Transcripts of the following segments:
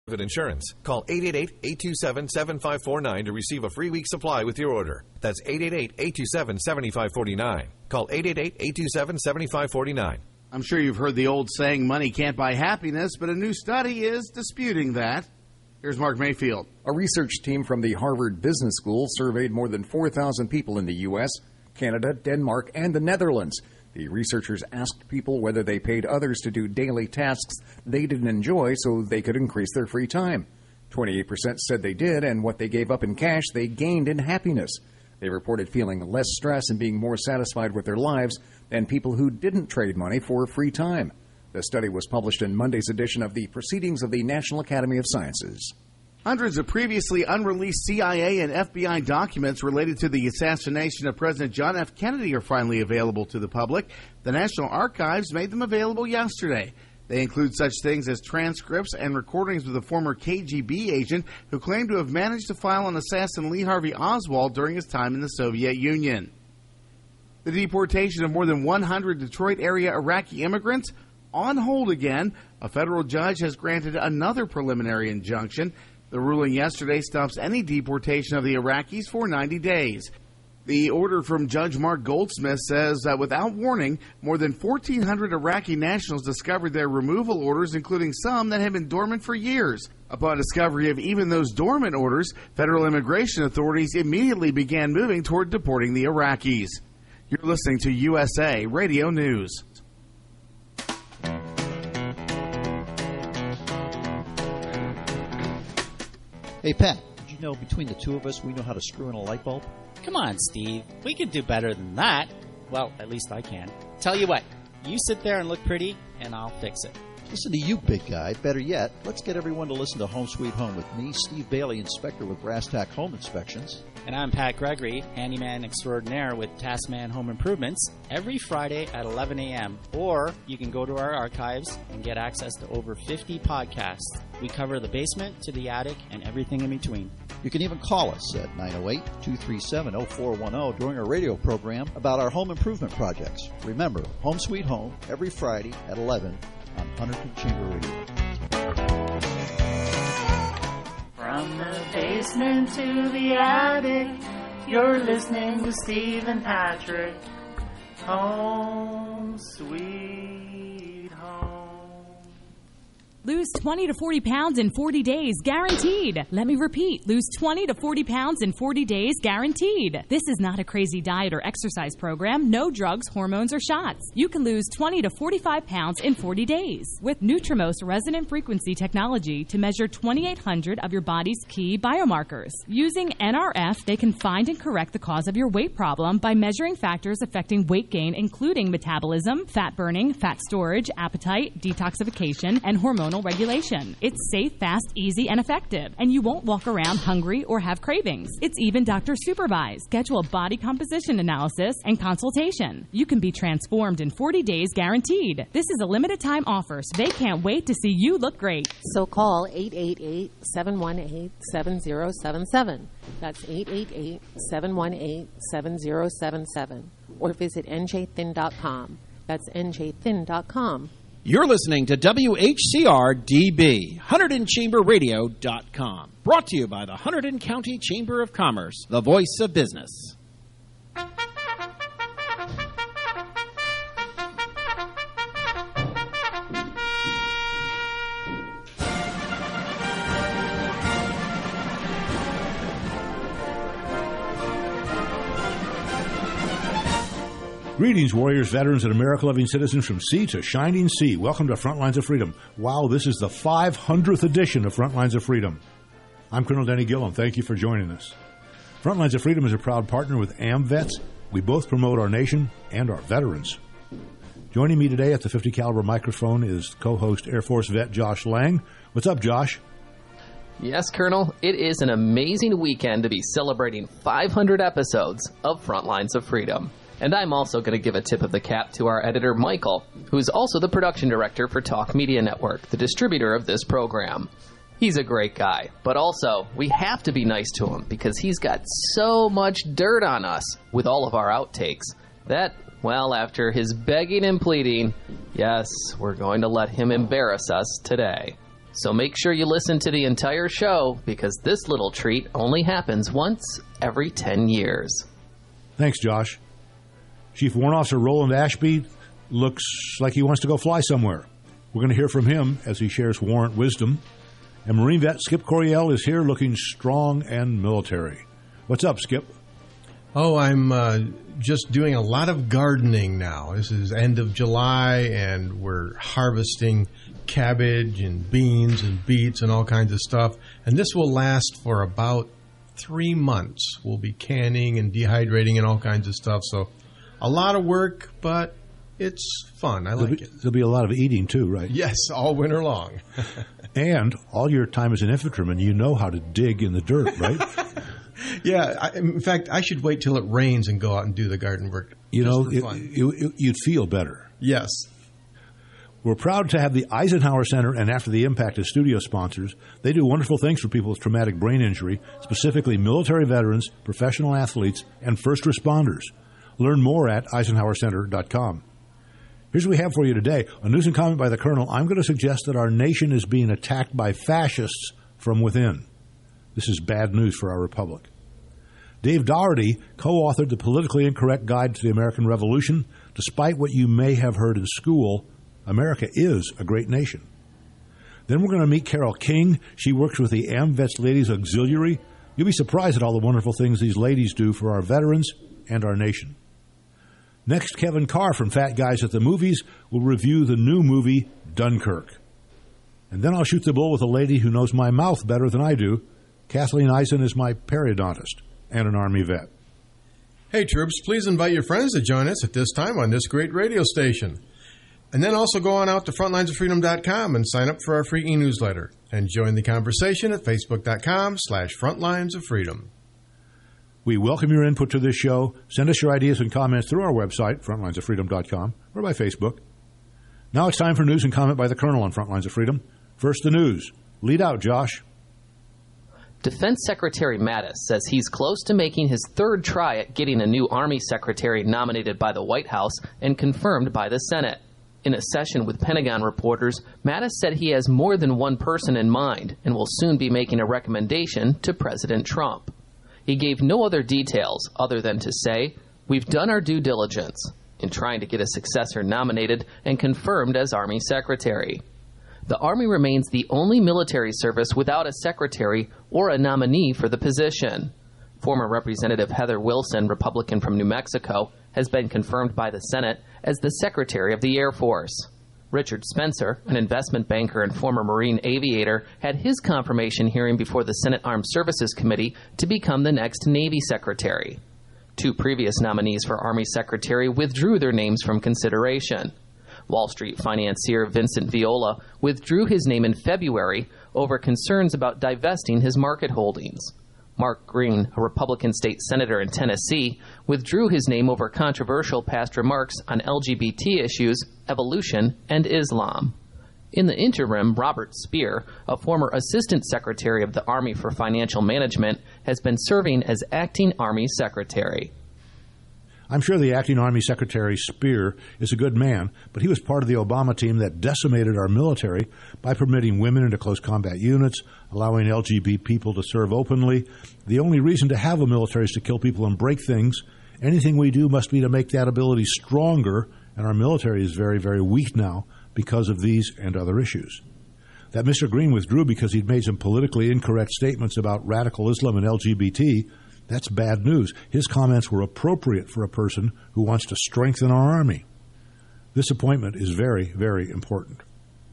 Insurance. Call 888-827-7549 to receive a free week supply with your order. That's 888-827-7549. Call 888-827-7549. I'm sure you've heard the old saying, money can't buy happiness, but a new study is disputing that. Here's Mark Mayfield. A research team from the Harvard Business School surveyed more than 4,000 people in the U.S., Canada, Denmark, and the Netherlands. The researchers asked people whether they paid others to do daily tasks they didn't enjoy so they could increase their free time. 28% said they did, and what they gave up in cash they gained in happiness. They reported feeling less stress and being more satisfied with their lives than people who didn't trade money for free time. The study was published in Monday's edition of the Proceedings of the National Academy of Sciences. Hundreds of previously unreleased CIA and FBI documents related to the assassination of President John F. Kennedy are finally available to the public. The National Archives made them available yesterday. They include such things as transcripts and recordings with a former KGB agent who claimed to have managed to file on assassin Lee Harvey Oswald during his time in the Soviet Union. The deportation of more than 100 Detroit-area Iraqi immigrants on hold again. A federal judge has granted another preliminary injunction. The ruling yesterday stops any deportation of the Iraqis for 90 days. The order from Judge Mark Goldsmith says that without warning, more than 1,400 Iraqi nationals discovered their removal orders, including some that had been dormant for years. Upon discovery of even those dormant orders, federal immigration authorities immediately began moving toward deporting the Iraqis. You're listening to USA Radio News. Hey, Pat, did you know between the two of us we know how to screw in a light bulb? Come on, Steve. We can do better than that. Well, at least I can. Tell you what, you sit there and look pretty, and I'll fix it. Listen to you, big guy. Better yet, let's get everyone to listen to Home Sweet Home with me, Steve Bailey, inspector with Brass Tack Home Inspections. And I'm Pat Gregory, handyman extraordinaire with Taskman Home Improvements, every Friday at 11 a.m. Or you can go to our archives and get access to over 50 podcasts. We cover the basement to the attic and everything in between. You can even call us at 908-237-0410 during our radio program about our home improvement projects. Remember, Home Sweet Home, every Friday at 11 on Huntington Chamber Radio. From the basement to the attic, you're listening to Steve and Patrick. Home Sweet Home. Lose 20 to 40 pounds in 40 days, guaranteed. Let me repeat, lose 20 to 40 pounds in 40 days, guaranteed. This is not a crazy diet or exercise program. No drugs, hormones, or shots. You can lose 20 to 45 pounds in 40 days with Nutrimost resonant frequency technology to measure 2,800 of your body's key biomarkers. Using NRF, they can find and correct the cause of your weight problem by measuring factors affecting weight gain, including metabolism, fat burning, fat storage, appetite, detoxification, and hormonal regulation. It's safe, fast, easy, and effective, and you won't walk around hungry or have cravings. It's even doctor supervised. Schedule a body composition analysis and consultation. You can be transformed in 40 days guaranteed. This is a limited time offer, so they can't wait to see you look great. So call 888-718-7077. That's 888-718-7077. Or visit njthin.com. That's njthin.com. You're listening to WHCR-DB, HunterdonChamberRadio.com. Brought to you by the Hunterdon County Chamber of Commerce, the voice of business. Greetings, warriors, veterans, and America-loving citizens from sea to shining sea. Welcome to Frontlines of Freedom. Wow, this is the 500th edition of Frontlines of Freedom. I'm Colonel Denny Gillum. Thank you for joining us. Frontlines of Freedom is a proud partner with AmVets. We both promote our nation and our veterans. Joining me today at the 50 caliber microphone is co-host Air Force vet Josh Lang. What's up, Josh? Yes, Colonel, it is an amazing weekend to be celebrating 500 episodes of Frontlines of Freedom. And I'm also going to give a tip of the cap to our editor, Michael, who's also the production director for Talk Media Network, the distributor of this program. He's a great guy, but also we have to be nice to him because he's got so much dirt on us with all of our outtakes that, well, after his begging and pleading, yes, we're going to let him embarrass us today. So make sure you listen to the entire show, because this little treat only happens once every 10 years. Thanks, Josh. Chief Warrant Officer Roland Ashby looks like he wants to go fly somewhere. We're going to hear from him as he shares warrant wisdom. And Marine Vet Skip Coryell is here looking strong and military. What's up, Skip? Oh, I'm just doing a lot of gardening now. This is end of July, and we're harvesting cabbage and beans and beets and all kinds of stuff. And this will last for about 3 months. We'll be canning and dehydrating and all kinds of stuff. So a lot of work, but it's fun. I like it. There'll be a lot of eating, too, right? Yes, all winter long. And all your time as an infantryman, you know how to dig in the dirt, right? Yeah. In fact, I should wait till it rains and go out and do the garden work. You know, you'd feel better. Yes. We're proud to have the Eisenhower Center and After the Impact as studio sponsors. They do wonderful things for people with traumatic brain injury, specifically military veterans, professional athletes, and first responders. Learn more at EisenhowerCenter.com. Here's what we have for you today. A news and comment by the Colonel. I'm going to suggest that our nation is being attacked by fascists from within. This is bad news for our republic. Dave Doherty co-authored the Politically Incorrect Guide to the American Revolution. Despite what you may have heard in school, America is a great nation. Then we're going to meet Carol King. She works with the AMVETS Ladies Auxiliary. You'll be surprised at all the wonderful things these ladies do for our veterans and our nation. Next, Kevin Carr from Fat Guys at the Movies will review the new movie, Dunkirk. And then I'll shoot the bull with a lady who knows my mouth better than I do. Kathleen Eisen is my periodontist and an Army vet. Hey, troops, please invite your friends to join us at this time on this great radio station. And then also go on out to frontlinesoffreedom.com and sign up for our free e-newsletter. And join the conversation at facebook.com/frontlinesoffreedom. We welcome your input to this show. Send us your ideas and comments through our website, frontlinesoffreedom.com, or by Facebook. Now it's time for news and comment by the Colonel on Frontlines of Freedom. First, the news. Lead out, Josh. Defense Secretary Mattis says he's close to making his third try at getting a new Army Secretary nominated by the White House and confirmed by the Senate. In a session with Pentagon reporters, Mattis said he has more than one person in mind and will soon be making a recommendation to President Trump. He gave no other details other than to say, "We've done our due diligence" in trying to get a successor nominated and confirmed as Army Secretary. The Army remains the only military service without a secretary or a nominee for the position. Former Representative Heather Wilson, Republican from New Mexico, has been confirmed by the Senate as the Secretary of the Air Force. Richard Spencer, an investment banker and former Marine aviator, had his confirmation hearing before the Senate Armed Services Committee to become the next Navy Secretary. Two previous nominees for Army Secretary withdrew their names from consideration. Wall Street financier Vincent Viola withdrew his name in February over concerns about divesting his market holdings. Mark Green, a Republican state senator in Tennessee, withdrew his name over controversial past remarks on LGBT issues, evolution, and Islam. In the interim, Robert Speer, a former Assistant Secretary of the Army for Financial Management, has been serving as Acting Army Secretary. I'm sure the Acting Army Secretary Speer is a good man, but he was part of the Obama team that decimated our military by permitting women into close combat units, allowing LGBT people to serve openly. The only reason to have a military is to kill people and break things. Anything we do must be to make that ability stronger, and our military is very, very weak now because of these and other issues. That Mr. Green withdrew because he'd made some politically incorrect statements about radical Islam and LGBT, that's bad news. His comments were appropriate for a person who wants to strengthen our Army. This appointment is very, very important.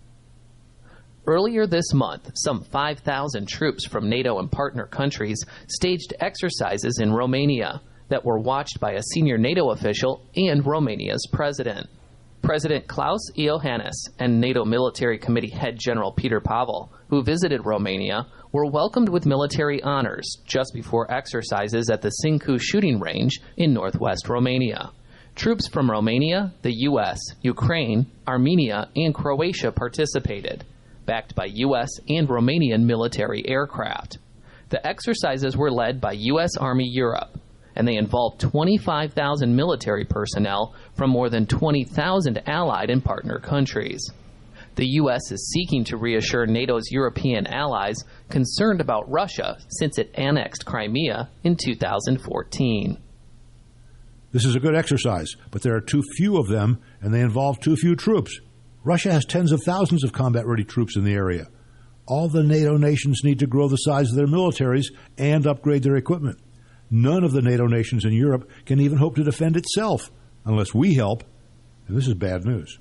Earlier this month, some 5,000 troops from NATO and partner countries staged exercises in Romania that were watched by a senior NATO official and Romania's president. President Klaus Iohannis and NATO Military Committee head General Peter Pavel, who visited Romania, were welcomed with military honors just before exercises at the Cincu shooting range in northwest Romania. Troops from Romania, the U.S., Ukraine, Armenia, and Croatia participated, backed by U.S. and Romanian military aircraft. The exercises were led by U.S. Army Europe, and they involved 25,000 military personnel from more than 20,000 allied and partner countries. The U.S. is seeking to reassure NATO's European allies concerned about Russia since it annexed Crimea in 2014. This is a good exercise, but there are too few of them, and they involve too few troops. Russia has tens of thousands of combat-ready troops in the area. All the NATO nations need to grow the size of their militaries and upgrade their equipment. None of the NATO nations in Europe can even hope to defend itself unless we help, and this is bad news.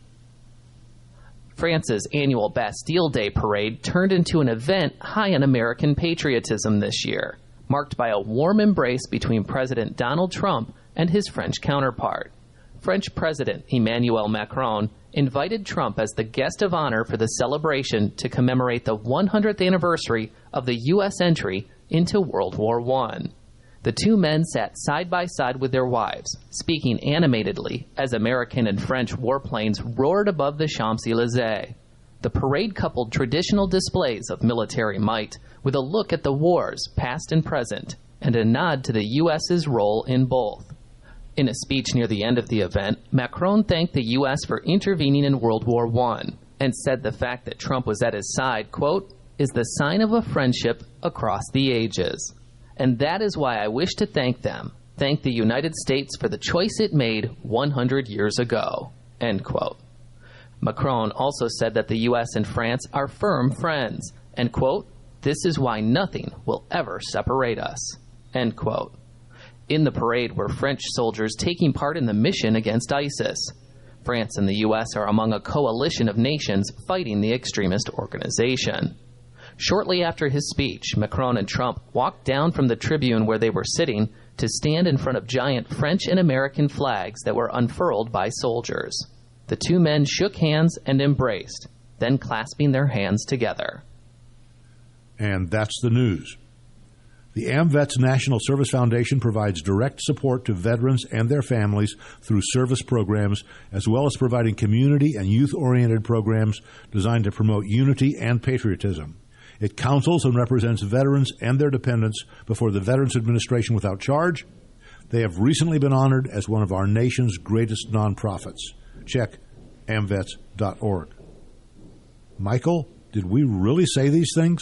France's annual Bastille Day parade turned into an event high in American patriotism this year, marked by a warm embrace between President Donald Trump and his French counterpart. French President Emmanuel Macron invited Trump as the guest of honor for the celebration to commemorate the 100th anniversary of the U.S. entry into World War I. The two men sat side by side with their wives, speaking animatedly as American and French warplanes roared above the Champs-Élysées. The parade coupled traditional displays of military might with a look at the wars, past and present, and a nod to the U.S.'s role in both. In a speech near the end of the event, Macron thanked the U.S. for intervening in World War I and said the fact that Trump was at his side, quote, is the sign of a friendship across the ages. And that is why I wish to thank them, thank the United States for the choice it made 100 years ago, end quote. Macron also said that the U.S. and France are firm friends, and, quote, this is why nothing will ever separate us, end quote. In the parade were French soldiers taking part in the mission against ISIS. France and the U.S. are among a coalition of nations fighting the extremist organization. Shortly after his speech, Macron and Trump walked down from the tribune where they were sitting to stand in front of giant French and American flags that were unfurled by soldiers. The two men shook hands and embraced, then clasping their hands together. And that's the news. The AMVETS National Service Foundation provides direct support to veterans and their families through service programs, as well as providing community and youth-oriented programs designed to promote unity and patriotism. It counsels and represents veterans and their dependents before the Veterans Administration without charge. They have recently been honored as one of our nation's greatest nonprofits. Check amvets.org. Michael, did we really say these things?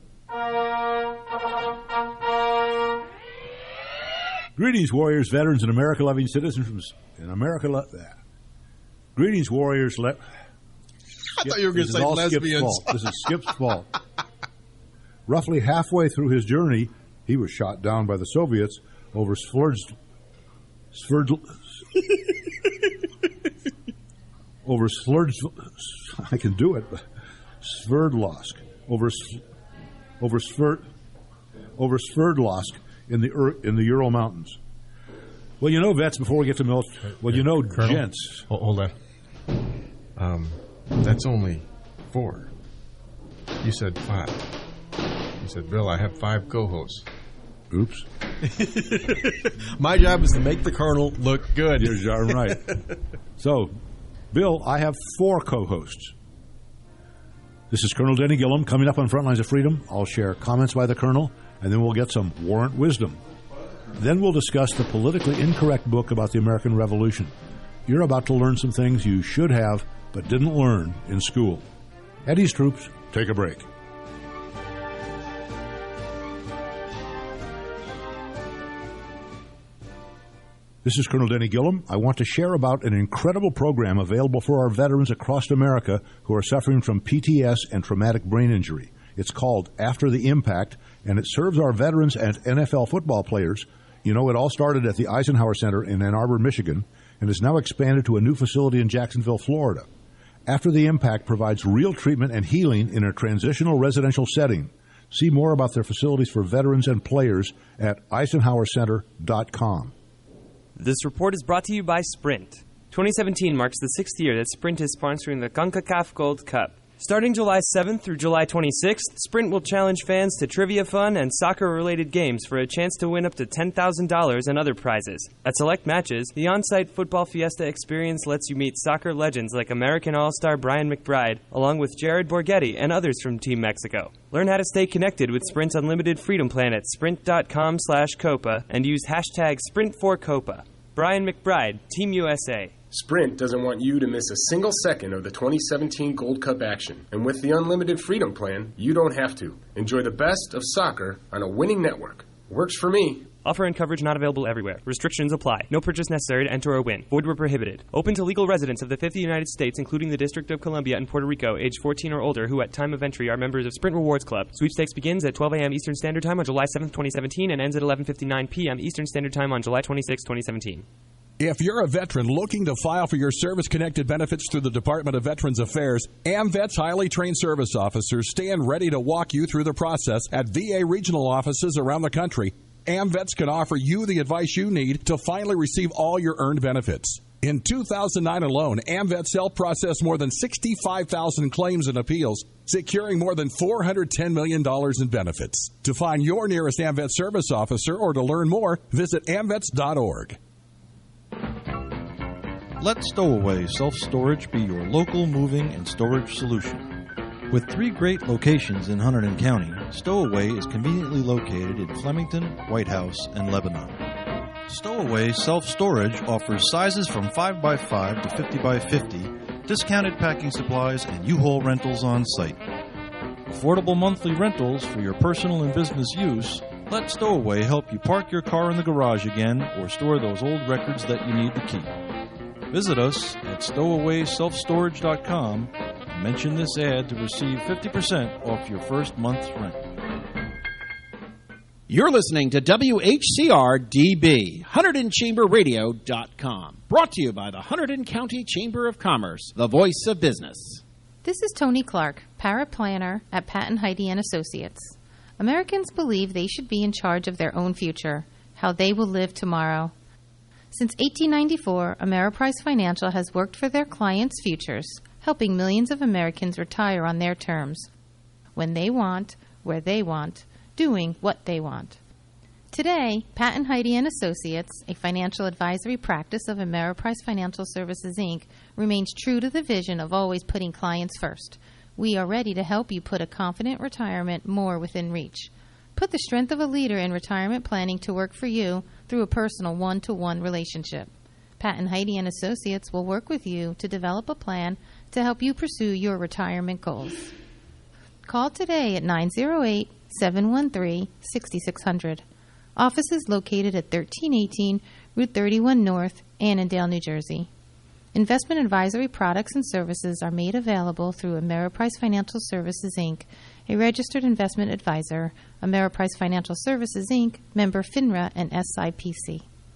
Greetings, warriors, veterans, and America-loving citizens in America. Greetings, warriors. I thought you were going to say lesbians. This is Skip's fault. Roughly halfway through his journey, he was shot down by the Soviets over I can do it. Sverdlovsk. Over Sverdlovsk in the Ural Mountains. Well, you know, vets, before we get to military, Colonel, gents. Hold on. That's only 4. You said 5. You said, Bill, I have 5 co-hosts. Oops. My job is to make the Colonel look good. You're darn right. So, Bill, I have 4 co-hosts. This is Colonel Denny Gillum. Coming up on Frontlines of Freedom, I'll share comments by the Colonel, and then we'll get some warrant wisdom. Then we'll discuss the politically incorrect book about the American Revolution. You're about to learn some things you should have but didn't learn in school. Eddie's Troops, take a break. This is Colonel Denny Gillum. I want to share about an incredible program available for our veterans across America who are suffering from PTS and traumatic brain injury. It's called After the Impact, and it serves our veterans and NFL football players. You know, it all started at the Eisenhower Center in Ann Arbor, Michigan, and is now expanded to a new facility in Jacksonville, Florida. After the Impact provides real treatment and healing in a transitional residential setting. See more about their facilities for veterans and players at EisenhowerCenter.com. This report is brought to you by Sprint. 2017 marks the 6th year that Sprint is sponsoring the CONCACAF Gold Cup. Starting July 7th through July 26th, Sprint will challenge fans to trivia fun and soccer-related games for a chance to win up to $10,000 and other prizes. At select matches, the on-site Football Fiesta experience lets you meet soccer legends like American All-Star Brian McBride, along with Jared Borghetti and others from Team Mexico. Learn how to stay connected with Sprint's Unlimited Freedom Plan at sprint.com/COPA and use hashtag Sprint4COPA. Brian McBride, Team USA. Sprint doesn't want you to miss a single second of the 2017 Gold Cup action. And with the Unlimited Freedom Plan, you don't have to. Enjoy the best of soccer on a winning network. Works for me. Offer and coverage not available everywhere. Restrictions apply. No purchase necessary to enter or win. Void where prohibited. Open to legal residents of the 50 United States, including the District of Columbia and Puerto Rico, age 14 or older, who at time of entry are members of Sprint Rewards Club. Sweepstakes begins at 12 a.m. Eastern Standard Time on July 7, 2017 and ends at 11:59 p.m. Eastern Standard Time on July 26, 2017. If you're a veteran looking to file for your service-connected benefits through the Department of Veterans Affairs, AMVET's highly trained service officers stand ready to walk you through the process at VA regional offices around the country. AMVETS can offer you the advice you need to finally receive all your earned benefits. In 2009 alone, AMVETS helped process more than 65,000 claims and appeals, securing more than $410 million in benefits. To find your nearest AMVET service officer or to learn more, visit amvets.org. Let Stowaway Self-Storage be your local moving and storage solution. With 3 great locations in Hunterdon County, Stowaway is conveniently located in Flemington, White House, and Lebanon. Stowaway Self-Storage offers sizes from 5x5 to 50x50, discounted packing supplies, and U-Haul rentals on site. Affordable monthly rentals for your personal and business use. Let Stowaway help you park your car in the garage again or store those old records that you need to keep. Visit us at stowawayselfstorage.com and mention this ad to receive 50% off your first month's rent. You're listening to WHCR-DB, HunterdonChamberRadio.com. Brought to you by the Hunterdon County Chamber of Commerce, the voice of business. This is Tony Clark, paraplanner at Patton Heidi & Associates. Americans believe they should be in charge of their own future, how they will live tomorrow. Since 1894, Ameriprise Financial has worked for their clients' futures, helping millions of Americans retire on their terms, when they want, where they want, doing what they want. Today, Patton Heidi & Associates, a financial advisory practice of Ameriprise Financial Services, Inc., remains true to the vision of always putting clients first. We are ready to help you put a confident retirement more within reach. Put the strength of a leader in retirement planning to work for you through a personal one-to-one relationship. Patton Heidi & Associates will work with you to develop a plan to help you pursue your retirement goals. Call today at 908-713-6600. Office is located at 1318 Route 31 North, Annandale, New Jersey. Investment advisory products and services are made available through Ameriprise Financial Services, Inc., a registered investment advisor, Ameriprise Financial Services, Inc., member FINRA and SIPC.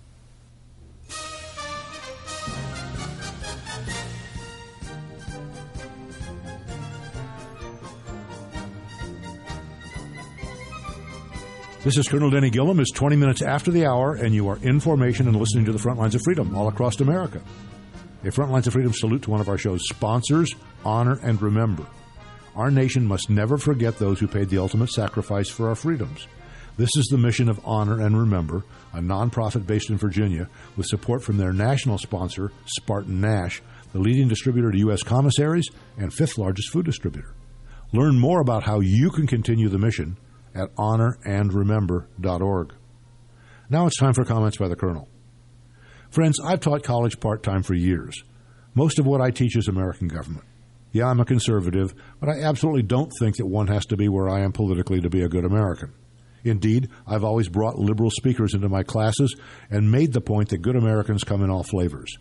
This is Colonel Denny Gillum. It's 20 minutes after the hour, and you are in formation and listening to the Front Lines of Freedom all across America. A Front Lines of Freedom salute to one of our show's sponsors, Honor and Remember. Our nation must never forget those who paid the ultimate sacrifice for our freedoms. This is the mission of Honor and Remember, a nonprofit based in Virginia with support from their national sponsor, Spartan Nash, the leading distributor to U.S. commissaries and 5th largest food distributor. Learn more about how you can continue the mission at honorandremember.org. Now it's time for comments by the Colonel. Friends, I've taught college part-time for years. Most of what I teach is American government. Yeah, I'm a conservative, but I absolutely don't think that one has to be where I am politically to be a good American. Indeed, I've always brought liberal speakers into my classes and made the point that good Americans come in all flavors.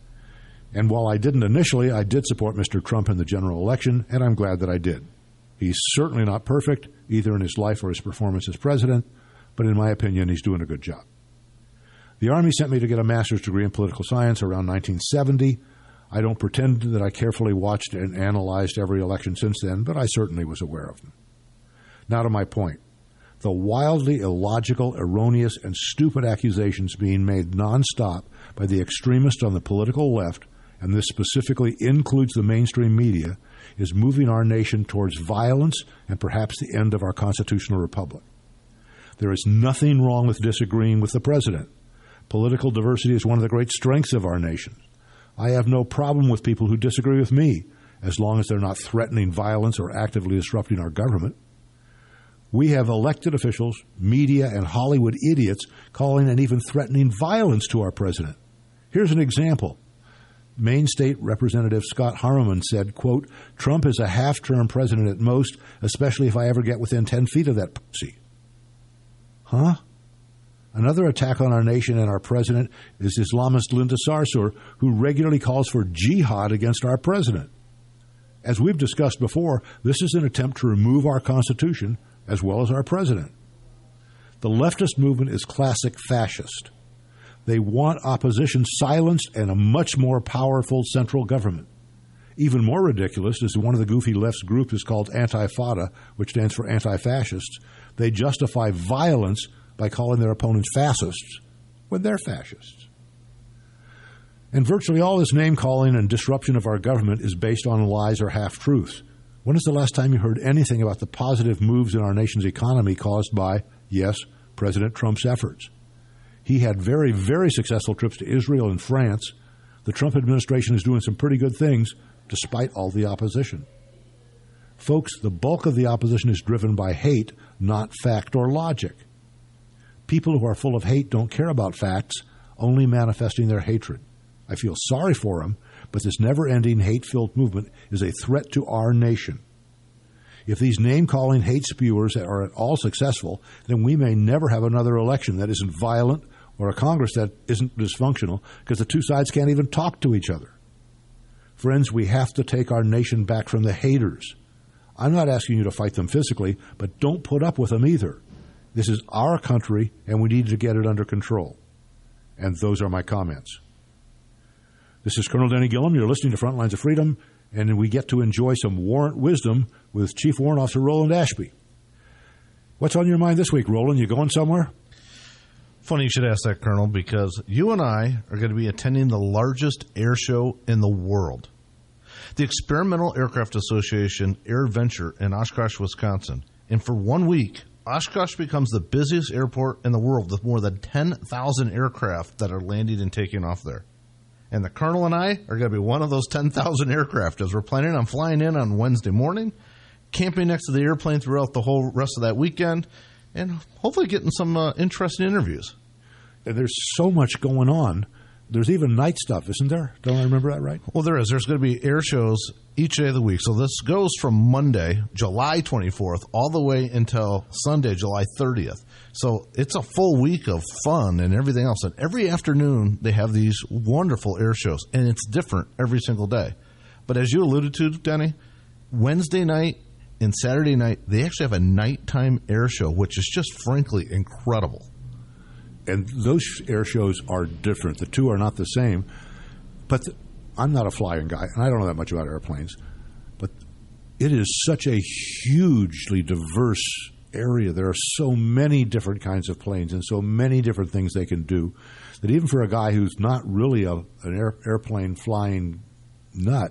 And while I didn't initially, I did support Mr. Trump in the general election, and I'm glad that I did. He's certainly not perfect, either in his life or his performance as president, but in my opinion, he's doing a good job. The Army sent me to get a master's degree in political science around 1970. I don't pretend that I carefully watched and analyzed every election since then, but I certainly was aware of them. Now to my point. The wildly illogical, erroneous, and stupid accusations being made nonstop by the extremists on the political left, and this specifically includes the mainstream media, is moving our nation towards violence and perhaps the end of our constitutional republic. There is nothing wrong with disagreeing with the president. Political diversity is one of the great strengths of our nation. I have no problem with people who disagree with me, as long as they're not threatening violence or actively disrupting our government. We have elected officials, media, and Hollywood idiots calling and even threatening violence to our president. Here's an example. Maine State Representative Scott Harriman said, quote, Trump is a half-term president at most, especially if I ever get within 10 feet of that pussy. Huh? Another attack on our nation and our president is Islamist Linda Sarsour, who regularly calls for jihad against our president. As we've discussed before, this is an attempt to remove our Constitution as well as our president. The leftist movement is classic fascist. They want opposition silenced and a much more powerful central government. Even more ridiculous is one of the goofy left's groups is called Antifada, which stands for anti-fascists. They justify violence by calling their opponents fascists when they're fascists. And virtually all this name-calling and disruption of our government is based on lies or half-truths. When is the last time you heard anything about the positive moves in our nation's economy caused by, yes, President Trump's efforts? He had very, very successful trips to Israel and France. The Trump administration is doing some pretty good things despite all the opposition. Folks, the bulk of the opposition is driven by hate, not fact or logic. People who are full of hate don't care about facts, only manifesting their hatred. I feel sorry for them, but this never-ending hate-filled movement is a threat to our nation. If these name-calling hate spewers are at all successful, then we may never have another election that isn't violent or a Congress that isn't dysfunctional, because the two sides can't even talk to each other. Friends, we have to take our nation back from the haters. I'm not asking you to fight them physically, but don't put up with them either. This is our country, and we need to get it under control. And those are my comments. This is Colonel Denny Gillum. You're listening to Frontlines of Freedom, and we get to enjoy some warrant wisdom with Chief Warrant Officer Roland Ashby. What's on your mind this week, Roland? You going somewhere? Funny you should ask that, Colonel, because you and I are going to be attending the largest air show in the world. The Experimental Aircraft Association AirVenture in Oshkosh, Wisconsin. And for 1 week, Oshkosh becomes the busiest airport in the world with more than 10,000 aircraft that are landing and taking off there. And the Colonel and I are going to be one of those 10,000 aircraft as we're planning on flying in on Wednesday morning, camping next to the airplane throughout the whole rest of that weekend, and hopefully getting some interesting interviews. There's so much going on. There's even night stuff, isn't there? Don't I remember that right? Well, there is. There's going to be air shows each day of the week. So this goes from Monday, July 24th, all the way until Sunday, July 30th. So it's a full week of fun and everything else. And every afternoon, they have these wonderful air shows. And it's different every single day. But as you alluded to, Denny, Wednesday night and Saturday night, they actually have a nighttime air show, which is just frankly incredible. And those air shows are different. The two are not the same. But I'm not a flying guy, and I don't know that much about airplanes. But it is such a hugely diverse area. There are so many different kinds of planes and so many different things they can do that even for a guy who's not really an airplane flying nut,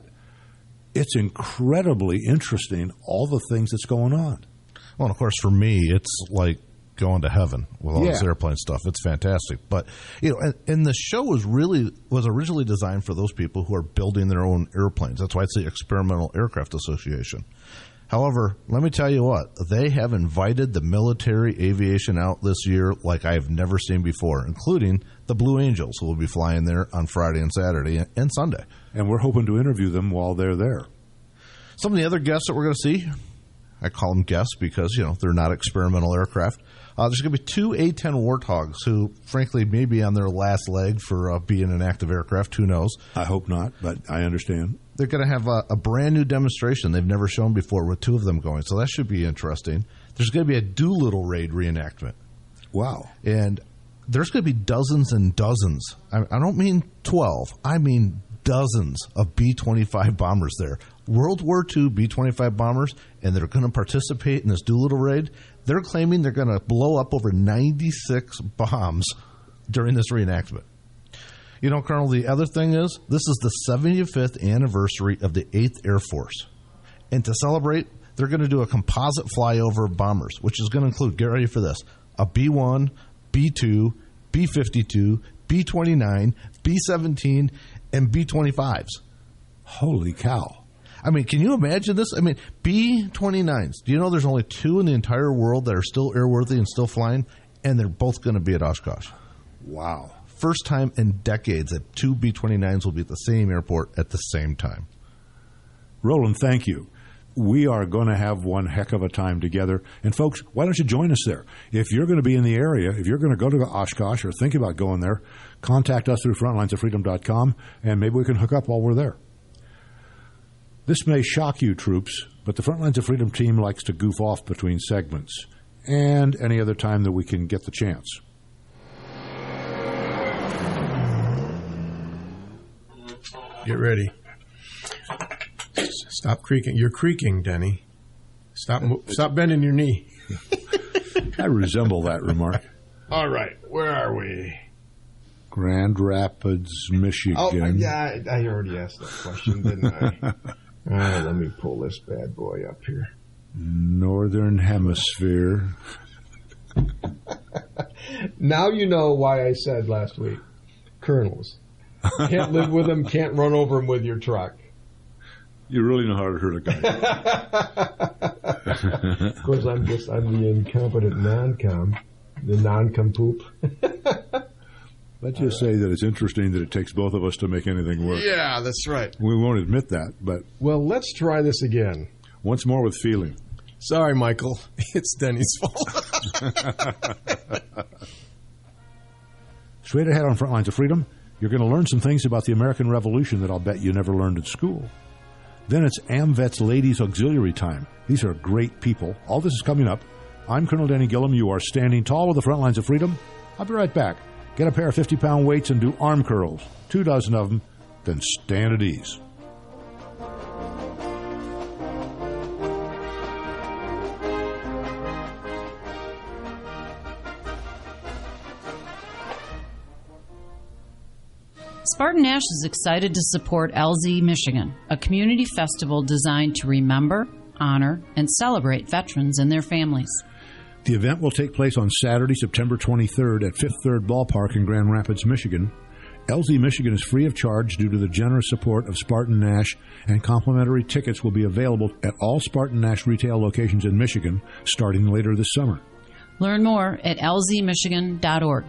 it's incredibly interesting, all the things that's going on. Well, and of course, for me, it's like going to heaven with all this airplane stuff. It's fantastic. But, you know, and the show was originally designed for those people who are building their own airplanes. That's why it's the Experimental Aircraft Association. However, let me tell you what, they have invited the military aviation out this year like I've never seen before, including the Blue Angels, who will be flying there on Friday and Saturday and Sunday. And we're hoping to interview them while they're there. Some of the other guests that we're going to see, I call them guests because, you know, they're not experimental aircraft. There's going to be two A-10 Warthogs who, frankly, may be on their last leg for being an active aircraft. Who knows? I hope not, but I understand. They're going to have a brand-new demonstration they've never shown before with two of them going, so that should be interesting. There's going to be a Doolittle raid reenactment. Wow. And there's going to be dozens and dozens. I don't mean 12. I mean dozens of B-25 bombers there. World War II B-25 bombers, and they're going to participate in this Doolittle raid. They're claiming they're going to blow up over 96 bombs during this reenactment. You know, Colonel, the other thing is, this is the 75th anniversary of the 8th Air Force. And to celebrate, they're going to do a composite flyover of bombers, which is going to include, get ready for this, a B-1, B-2, B-52, B-29, B-17, and B-25s. Holy cow. I mean, can you imagine this? I mean, B-29s. Do you know there's only two in the entire world that are still airworthy and still flying? And they're both going to be at Oshkosh. Wow. first time in decades that two B-29s will be at the same airport at the same time. Roland, thank you. We are going to have one heck of a time together. And folks, why don't you join us there? If you're going to be in the area, if you're going to go to Oshkosh or think about going there, contact us through frontlinesoffreedom.com, and maybe we can hook up while we're there. This may shock you, troops, but the Frontlines of Freedom team likes to goof off between segments and any other time that we can get the chance. Get ready. Stop creaking. You're creaking, Denny. Stop bending your knee. I resemble that remark. All right. Where are we? Grand Rapids, Michigan. Oh, yeah. I already asked that question, didn't I? All right, let me pull this bad boy up here. Northern Hemisphere. Now you know why I said last week, colonels. Can't live with them, can't run over them with your truck. You really know how to hurt a guy. Of course, I'm the incompetent non-com, the non-com poop. Let's just say that it's interesting that it takes both of us to make anything work. Yeah, that's right. We won't admit that, but... Well, let's try this again. Once more with feeling. Sorry, Michael. It's Denny's fault. Straight ahead on Frontlines of Freedom, you're going to learn some things about the American Revolution that I'll bet you never learned at school. Then it's AMVETS Ladies Auxiliary time. These are great people. All this is coming up. I'm Colonel Danny Gillum. You are standing tall with the Frontlines of Freedom. I'll be right back. Get a pair of 50-pound weights and do arm curls. 24 of them, then stand at ease. Spartan Nash is excited to support LZ Michigan, a community festival designed to remember, honor, and celebrate veterans and their families. The event will take place on Saturday, September 23rd at Fifth Third Ballpark in Grand Rapids, Michigan. LZ Michigan is free of charge due to the generous support of Spartan Nash, and complimentary tickets will be available at all Spartan Nash retail locations in Michigan starting later this summer. Learn more at lzmichigan.org.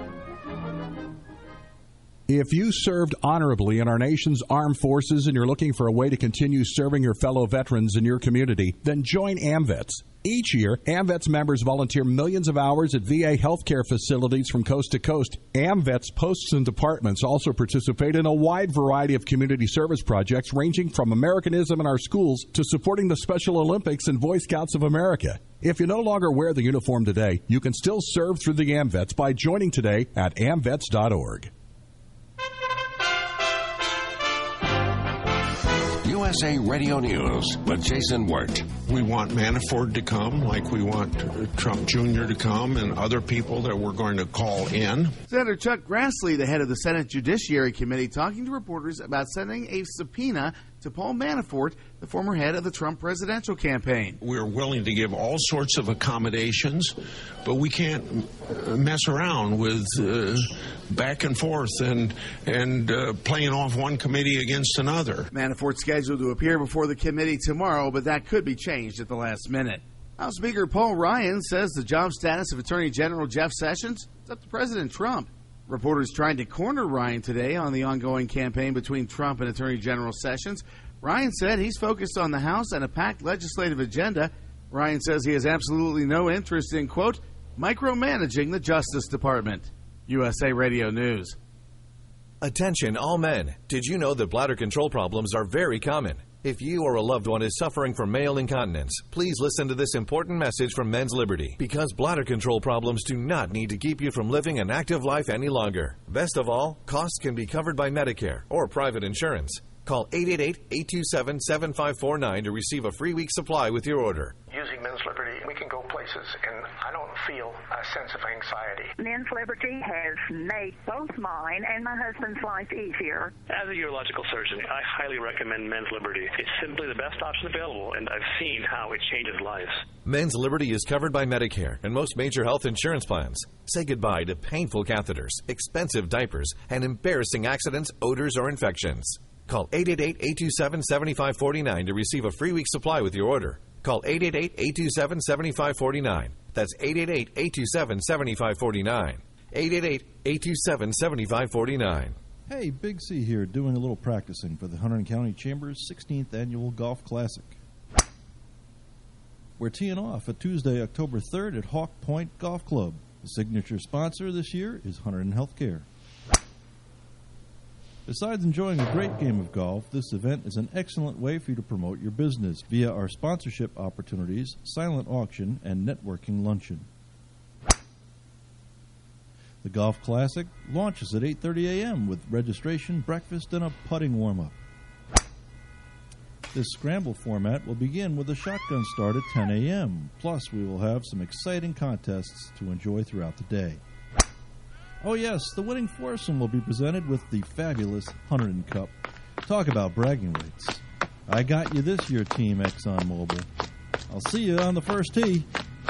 If you served honorably in our nation's armed forces and you're looking for a way to continue serving your fellow veterans in your community, then join AMVETS. Each year, AMVETS members volunteer millions of hours at VA healthcare facilities from coast to coast. AMVETS posts and departments also participate in a wide variety of community service projects ranging from Americanism in our schools to supporting the Special Olympics and Boy Scouts of America. If you no longer wear the uniform today, you can still serve through the AMVETS by joining today at amvets.org. USA Radio News with Jason Wirt. We want Manafort to come, like we want Trump Jr. to come and other people that we're going to call in. Senator Chuck Grassley, the head of the Senate Judiciary Committee, talking to reporters about sending a subpoena to Paul Manafort, the former head of the Trump presidential campaign. We're willing to give all sorts of accommodations, but we can't mess around with back and forth and playing off one committee against another. Manafort's scheduled to appear before the committee tomorrow, but that could be changed at the last minute. House Speaker Paul Ryan says the job status of Attorney General Jeff Sessions is up to President Trump. Reporters tried to corner Ryan today on the ongoing campaign between Trump and Attorney General Sessions. Ryan said he's focused on the House and a packed legislative agenda. Ryan says he has absolutely no interest in, quote, micromanaging the Justice Department. USA Radio News. Attention all men. Did you know that bladder control problems are very common? If you or a loved one is suffering from male incontinence, please listen to this important message from Men's Liberty, because bladder control problems do not need to keep you from living an active life any longer. Best of all, costs can be covered by Medicare or private insurance. Call 888-827-7549 to receive a free week supply with your order. Using Men's Liberty, we can go places, and I don't feel a sense of anxiety. Men's Liberty has made both mine and my husband's life easier. As a urological surgeon, I highly recommend Men's Liberty. It's simply the best option available, and I've seen how it changes lives. Men's Liberty is covered by Medicare and most major health insurance plans. Say goodbye to painful catheters, expensive diapers, and embarrassing accidents, odors, or infections. Call 888-827-7549 to receive a free week supply with your order. Call 888-827-7549. That's 888-827-7549. 888-827-7549. Hey, Big C here, doing a little practicing for the Hunterdon County Chamber's 16th Annual Golf Classic. We're teeing off at Tuesday, October 3rd at Hawk Point Golf Club. The signature sponsor this year is Hunterdon Healthcare. Besides enjoying a great game of golf, this event is an excellent way for you to promote your business via our sponsorship opportunities, silent auction, and networking luncheon. The Golf Classic launches at 8:30 a.m. with registration, breakfast, and a putting warm-up. This scramble format will begin with a shotgun start at 10 a.m. Plus, we will have some exciting contests to enjoy throughout the day. Oh yes, the winning foursome will be presented with the fabulous Hunterdon Cup. Talk about bragging rights. I got you this year, Team ExxonMobil. I'll see you on the first tee.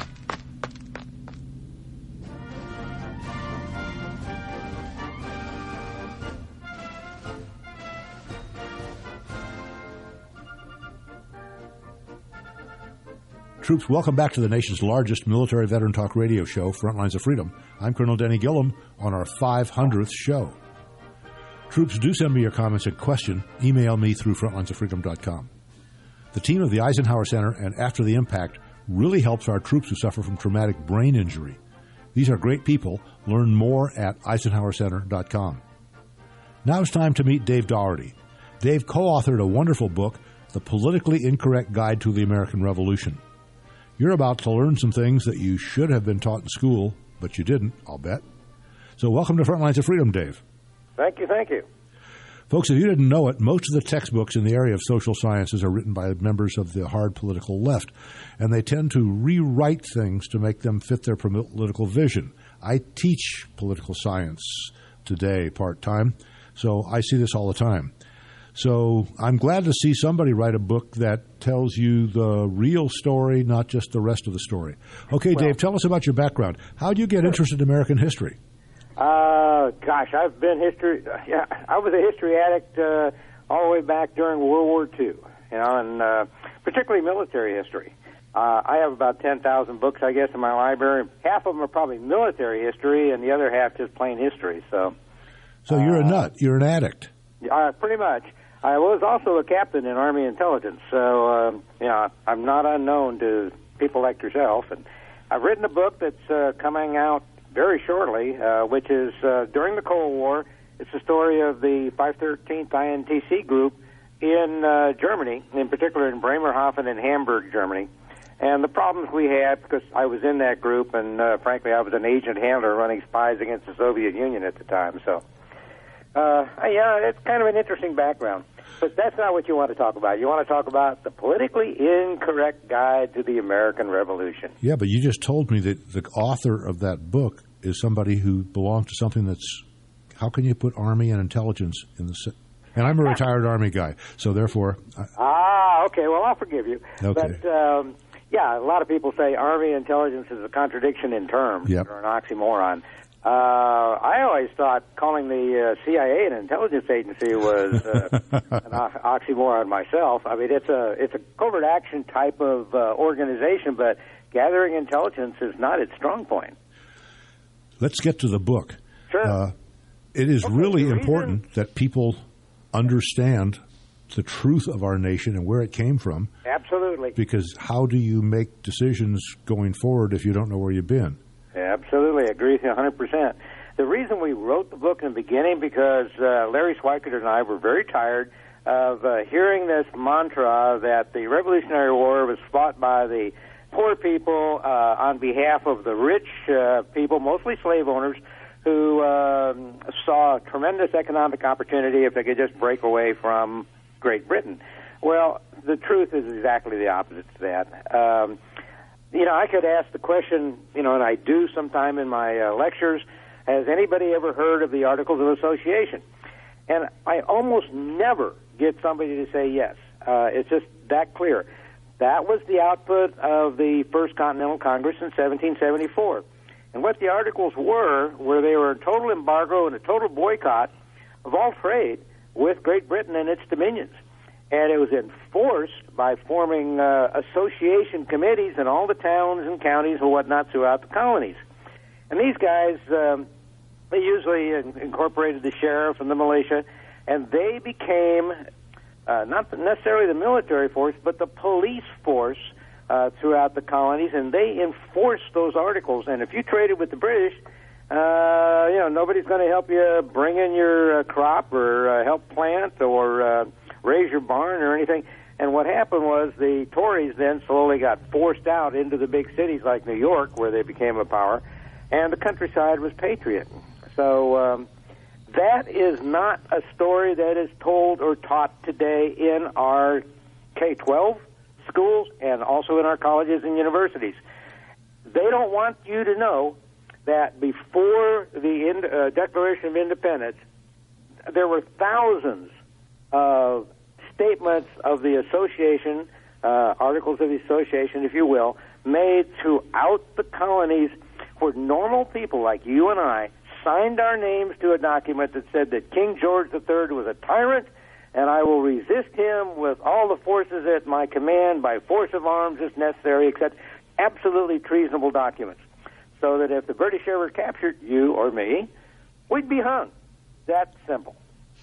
Troops, welcome back to the nation's largest military veteran talk radio show, Frontlines of Freedom. I'm Colonel Denny Gillum on our 500th show. Troops, do send me your comments and question. Email me through frontlinesoffreedom.com. The team of the Eisenhower Center and After the Impact really helps our troops who suffer from traumatic brain injury. These are great people. Learn more at eisenhowercenter.com. Now it's time to meet Dave Daugherty. Dave co-authored a wonderful book, The Politically Incorrect Guide to the American Revolution. You're about to learn some things that you should have been taught in school, but you didn't, I'll bet. So welcome to Frontlines of Freedom, Dave. Thank you, thank you. Folks, if you didn't know it, most of the textbooks in the area of social sciences are written by members of the hard political left, and they tend to rewrite things to make them fit their political vision. I teach political science today part-time, so I see this all the time. So I'm glad to see somebody write a book that tells you the real story, not just the rest of the story. Okay, well, Dave, tell us about your background. How did you get interested in American history? Gosh, I've been I was a history addict all the way back during World War II, and particularly military history. I have about 10,000 books, I guess, in my library. Half of them are probably military history, and the other half just plain history. So you're a nut. You're an addict. Pretty much. I was also a captain in Army intelligence, so I'm not unknown to people like yourself. And I've written a book that's coming out very shortly, which is during the Cold War. It's the story of the 513th INTC group in Germany, in particular in Bremerhaven and Hamburg, Germany, and the problems we had because I was in that group, and frankly, I was an agent handler running spies against the Soviet Union at the time. So, it's kind of an interesting background. But that's not what you want to talk about. You want to talk about the politically incorrect guide to the American Revolution. Yeah, but you just told me that the author of that book is somebody who belongs to something that's... How can you put Army and intelligence in the... And I'm a retired Army guy, so therefore... Okay, well, I'll forgive you. Okay. But, a lot of people say Army intelligence is a contradiction in terms, or an oxymoron. I always thought calling the CIA an intelligence agency was an oxymoron myself. I mean, it's a covert action type of organization, but gathering intelligence is not its strong point. Let's get to the book. Sure. It is really important that people understand the truth of our nation and where it came from. Absolutely. Because how do you make decisions going forward if you don't know where you've been? Absolutely, I agree with you 100%. The reason we wrote the book in the beginning because Larry Schweikert and I were very tired of hearing this mantra that the Revolutionary War was fought by the poor people on behalf of the rich people, mostly slave owners, who saw tremendous economic opportunity if they could just break away from Great Britain. Well, the truth is exactly the opposite to that. I could ask the question, and I do sometime in my lectures, has anybody ever heard of the Articles of Association? And I almost never get somebody to say yes. It's just that clear. That was the output of the First Continental Congress in 1774. And what the articles were they were a total embargo and a total boycott of all trade with Great Britain and its dominions. And it was enforced by forming association committees in all the towns and counties and whatnot throughout the colonies. And these guys, They usually incorporated the sheriff and the militia, and they became not necessarily the military force, but the police force throughout the colonies, and they enforced those articles. And if you traded with the British, nobody's going to help you bring in your crop or help plant or raise your barn or anything. And what happened was the Tories then slowly got forced out into the big cities like New York, where they became a power, and the countryside was patriot. So that is not a story that is told or taught today in our K-12 schools and also in our colleges and universities. They don't want you to know that before the Declaration of Independence, there were thousands of statements of the association, articles of the association, if you will, made throughout the colonies where normal people like you and I signed our names to a document that said that King George III was a tyrant, and I will resist him with all the forces at my command by force of arms if necessary, except absolutely treasonable documents. So that if the British ever captured you or me, we'd be hung. That's simple.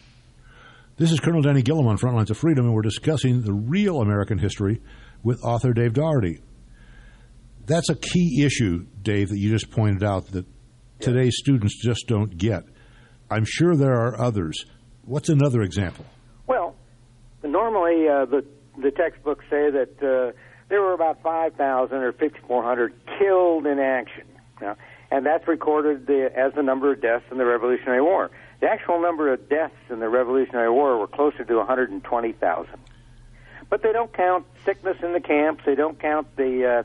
This is Colonel Danny Gillum on Frontlines of Freedom, and we're discussing the real American history with author Dave Doherty. That's a key issue, Dave, that you just pointed out that today's students just don't get. I'm sure there are others. What's another example? Well, normally the textbooks say that there were about 5,000 or 5,400 killed in action. Now, and that's recorded as the number of deaths in the Revolutionary War. The actual number of deaths in the Revolutionary War were closer to 120,000. But they don't count sickness in the camps. They don't count the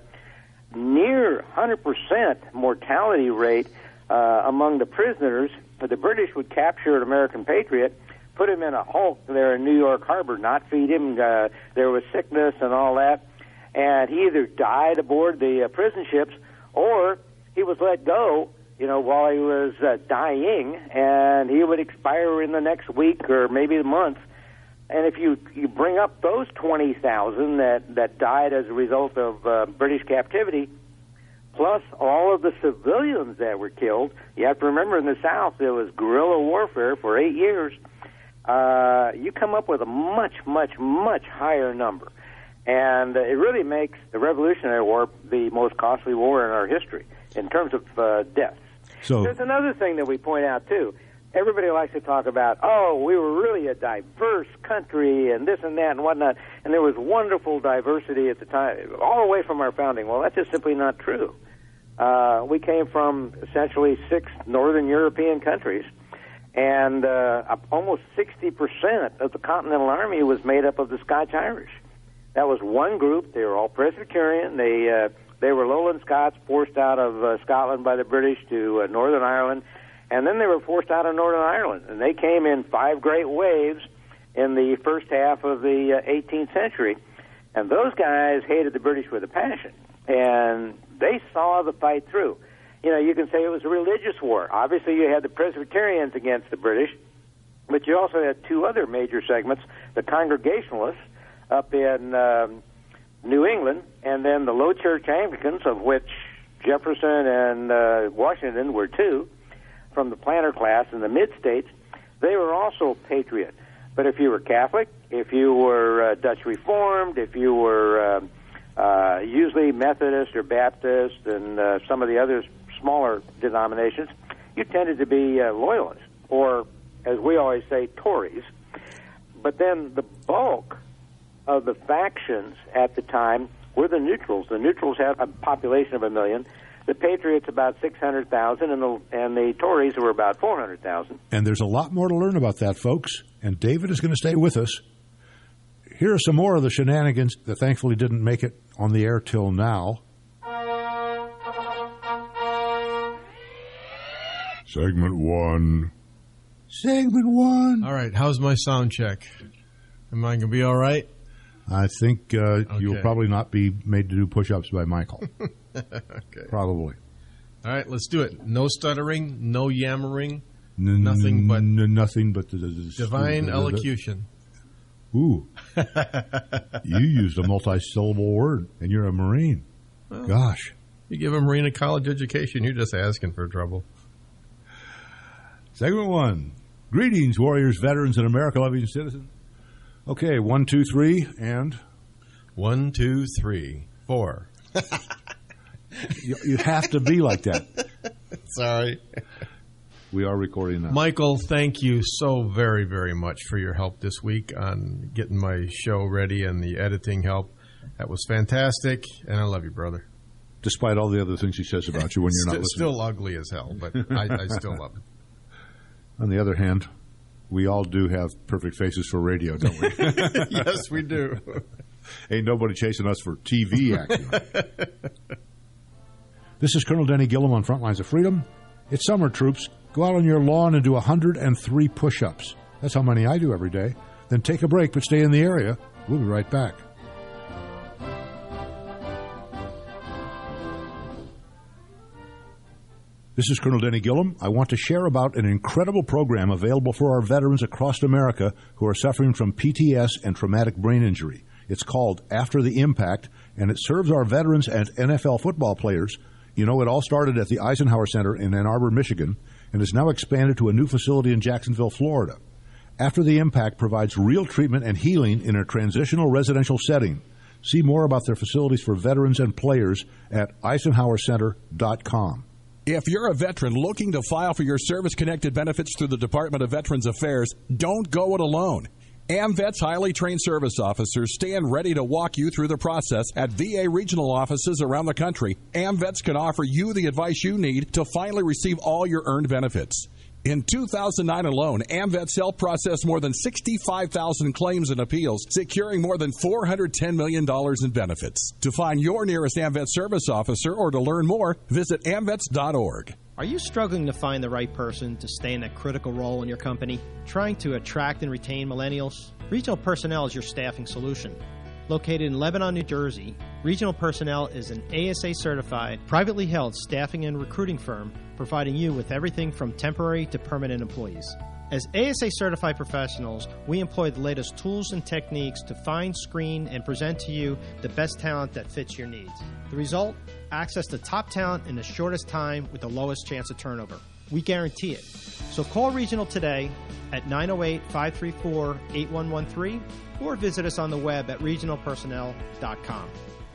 near 100% mortality rate among the prisoners. The British would capture an American patriot, put him in a hulk there in New York Harbor, not feed him. There was sickness and all that. And he either died aboard the prison ships or he was let go, while he was dying, and he would expire in the next week or maybe a month. And if you bring up those 20,000 that died as a result of British captivity, plus all of the civilians that were killed, you have to remember in the South there was guerrilla warfare for 8 years, you come up with a much, much, much higher number. And it really makes the Revolutionary War the most costly war in our history in terms of deaths. So there's another thing that we point out, too. Everybody likes to talk about, we were really a diverse country and this and that and whatnot, and there was wonderful diversity at the time, all the way from our founding. Well, that's just simply not true. We came from essentially 6 northern European countries, and almost 60% of the Continental Army was made up of the Scotch-Irish. That was one group. They were all Presbyterian. They were Lowland Scots forced out of Scotland by the British to Northern Ireland, and then they were forced out of Northern Ireland. And they came in 5 great waves in the first half of the 18th century. And those guys hated the British with a passion, and they saw the fight through. You can say it was a religious war. Obviously, you had the Presbyterians against the British, but you also had 2 other major segments, the Congregationalists up in New England, and then the Low Church Anglicans, of which Jefferson and Washington were 2, from the planter class in the mid-states. They were also patriot. But if you were Catholic, if you were Dutch Reformed, if you were usually Methodist or Baptist and some of the other smaller denominations, you tended to be loyalists, or, as we always say, Tories. But then the bulk of the factions at the time were the neutrals. The neutrals had a population of 1 million. The Patriots about 600,000, and the Tories were about 400,000. And there's a lot more to learn about that, folks. And David is going to stay with us. Here are some more of the shenanigans that thankfully didn't make it on the air till now. Segment 1. Segment 1. All right, how's my sound check? Am I going to be all right? I think you'll probably not be made to do push-ups by Michael. Okay. Probably. All right, let's do it. No stuttering, no yammering, nothing but the divine elocution. Ooh. You used a multi-syllable word, and you're a Marine. Gosh. You give a Marine a college education, you're just asking for trouble. Segment 1. Greetings, warriors, veterans, and America-loving citizens. Okay, 1, 2, 3, and 1, 2, 3, 4. You have to be like that. Sorry. We are recording now. Michael, thank you so very, very much for your help this week on getting my show ready and the editing help. That was fantastic, and I love you, brother. Despite all the other things he says about you when you're not listening. Still ugly as hell, but I still love it. On the other hand, we all do have perfect faces for radio, don't we? Yes, we do. Ain't nobody chasing us for TV acting. This is Colonel Denny Gillum on Frontlines of Freedom. It's summer, troops. Go out on your lawn and do 103 push-ups. That's how many I do every day. Then take a break, but stay in the area. We'll be right back. This is Colonel Denny Gillum. I want to share about an incredible program available for our veterans across America who are suffering from PTS and traumatic brain injury. It's called After the Impact, and it serves our veterans and NFL football players. You know, it all started at the Eisenhower Center in Ann Arbor, Michigan, and is now expanded to a new facility in Jacksonville, Florida. After the Impact provides real treatment and healing in a transitional residential setting. See more about their facilities for veterans and players at EisenhowerCenter.com. If you're a veteran looking to file for your service-connected benefits through the Department of Veterans Affairs, don't go it alone. AMVET's highly trained service officers stand ready to walk you through the process at VA regional offices around the country. AMVETs can offer you the advice you need to finally receive all your earned benefits. In 2009 alone, AMVETs helped process more than 65,000 claims and appeals, securing more than $410 million in benefits. To find your nearest AMVET service officer or to learn more, visit amvets.org. Are you struggling to find the right person to stay in a critical role in your company? Trying to attract and retain millennials? Regional Personnel is your staffing solution. Located in Lebanon, New Jersey, Regional Personnel is an ASA-certified, privately held staffing and recruiting firm providing you with everything from temporary to permanent employees. As ASA-certified professionals, we employ the latest tools and techniques to find, screen, and present to you the best talent that fits your needs. The result? Access to top talent in the shortest time with the lowest chance of turnover. We guarantee it. So call Regional today at 908-534-8113 or visit us on the web at regionalpersonnel.com.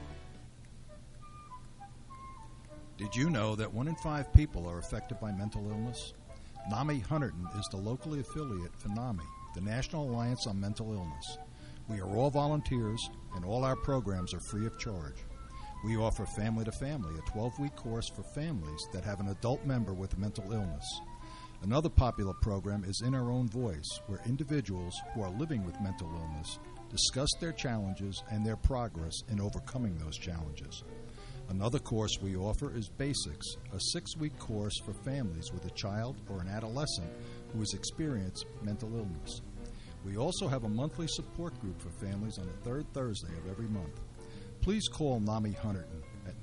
Did you know that 1 in 5 people are affected by mental illness? NAMI Hunterdon is the locally affiliate for NAMI, the National Alliance on Mental Illness. We are all volunteers, and all our programs are free of charge. We offer Family to Family, a 12-week course for families that have an adult member with mental illness. Another popular program is In Our Own Voice, where individuals who are living with mental illness discuss their challenges and their progress in overcoming those challenges. Another course we offer is Basics, a 6-week course for families with a child or an adolescent who has experienced mental illness. We also have a monthly support group for families on the third Thursday of every month. Please call NAMI Hunterdon at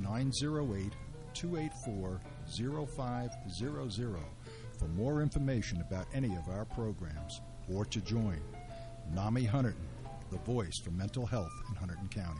908-284-0500 for more information about any of our programs or to join. NAMI Hunterdon, the voice for mental health in Hunterdon County.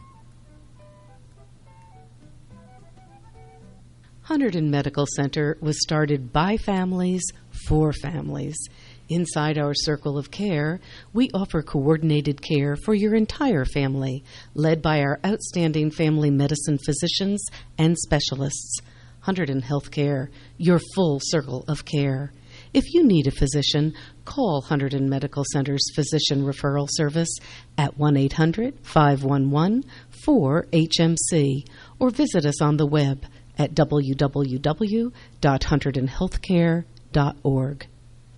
Hunterdon Medical Center was started by families for families. Inside our circle of care, we offer coordinated care for your entire family, led by our outstanding family medicine physicians and specialists. Hunterdon Healthcare, your full circle of care. If you need a physician, call Hunterdon Medical Center's Physician Referral Service at 1-800-511-4HMC or visit us on the web at www.hunterdonhealthcare.org.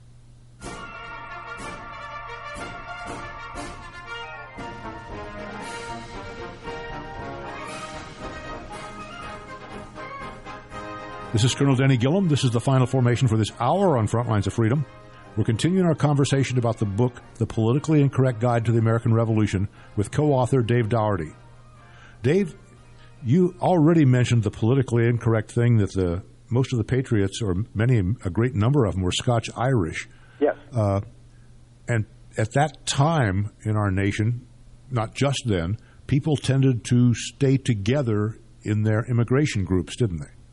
This is Colonel Denny Gillum. This is the final formation for this hour on Frontlines of Freedom. We're continuing our conversation about the book, The Politically Incorrect Guide to the American Revolution, with co-author Dave Dougherty. Dave, you already mentioned the politically incorrect thing that most of the patriots, or a great number of them, were Scotch-Irish. Yes. And at that time in our nation, not just then, people tended to stay together in their immigration groups, didn't they?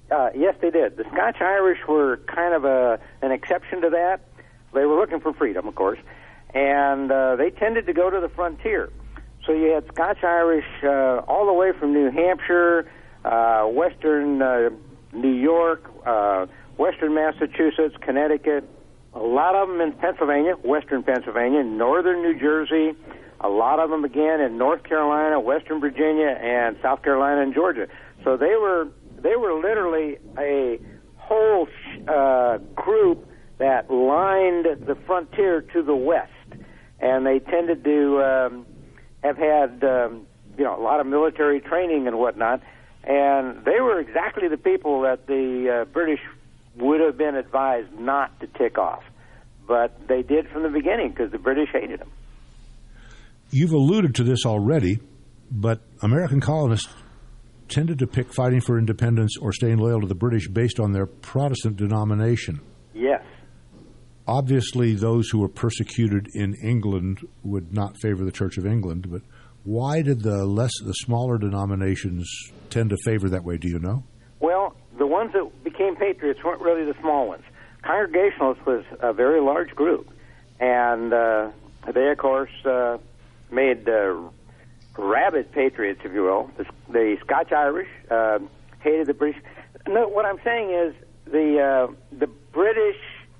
Yes, they did. The Scotch-Irish were kind of an exception to that. They were looking for freedom, of course, and they tended to go to the frontier. So you had Scotch-Irish all the way from New Hampshire, western New York, western Massachusetts, Connecticut, a lot of them in Pennsylvania, western Pennsylvania, northern New Jersey, a lot of them again in North Carolina, western Virginia, and South Carolina and Georgia. So they were literally a whole group that lined the frontier to the west, and they tended to have had a lot of military training and whatnot, and they were exactly the people that the British would have been advised not to tick off, but they did from the beginning because the British hated them. You've alluded to this already, but American colonists tended to pick fighting for independence or staying loyal to the British based on their Protestant denomination. Yes. Obviously, those who were persecuted in England would not favor the Church of England, but why did the smaller denominations tend to favor that way, do you know? Well, the ones that became patriots weren't really the small ones. Congregationalists was a very large group, and they, of course, made rabid patriots, if you will. The Scotch-Irish hated the British. No, what I'm saying is the British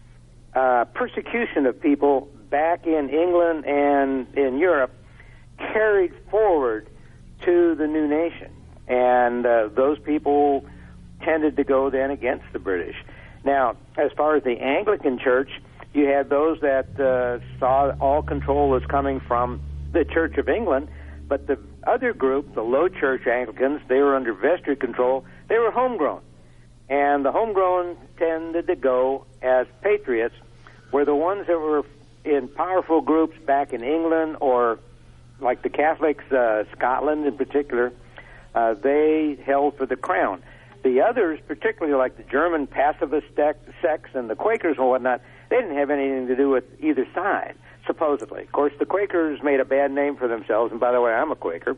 persecution of people back in England and in Europe carried forward to the new nation, and those people tended to go then against the British. Now, as far as the Anglican Church, you had those that saw all control was coming from the Church of England, but the other group, the Low Church Anglicans, they were under vestry control. They were homegrown, and the homegrown tended to go as patriots, where the ones that were in powerful groups back in England, or like the Catholics, Scotland in particular, they held for the crown. The others, particularly like the German pacifist sects and the Quakers and whatnot, they didn't have anything to do with either side, supposedly. Of course, the Quakers made a bad name for themselves, and by the way, I'm a Quaker,